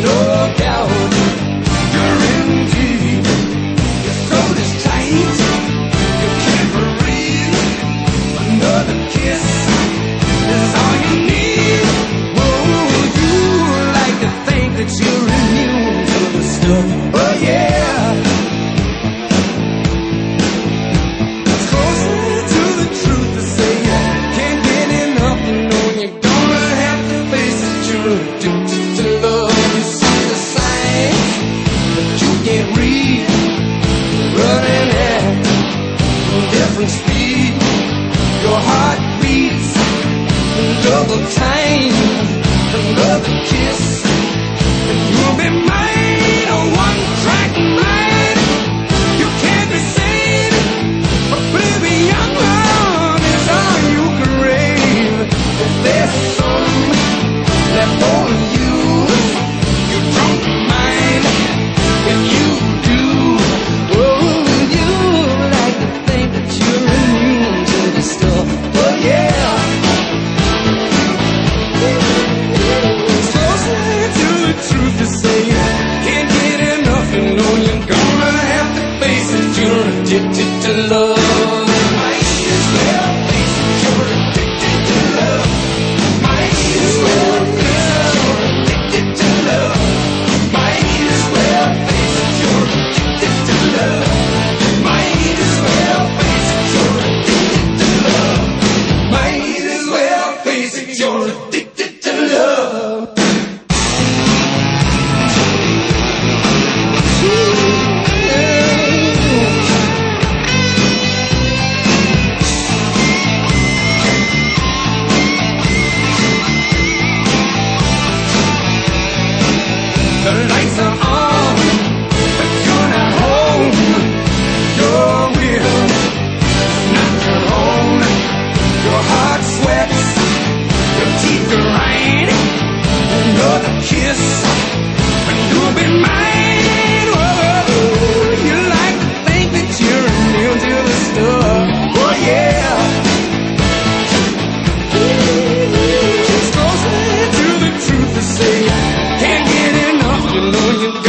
Look out, you're in deep. Your throat is tight, you can't breathe. Another kiss is all you need. Whoa, you like to think that you're immune to the stuff. Oh yeah. It's closer to the truth to say you can't get enough. You know you're gonna have to face it. You're addicted to love. You see the signs, but you can't read. Running at a different speed. Your heart beats double time. Another kiss, and you'll be mine. A one-track mind. You can't be sane. Baby, young love is all you crave. If there's some left on you, you don't mind. If you do, oh, you like to think that you're immune to the stuff. Oh yeah. It's closer to the truth to say you can't get enough. You know you're gonna have to face it. You're addicted to love. Might as well face it. You're addicted to love. Might as well face it. You're addicted to love. Might as well face it. You're addicted to love. Might as well face it. You're addicted to love. Might as well face it. You're addicted to love. The lights are on, but you're not home. Your will is not your own. Your heart sweats, your teeth grind. Another kiss, and you'll be mine. Whoa, you like to think that you're immune to the stuff. Oh yeah. It's closer to the truth to say can't get enough. You know you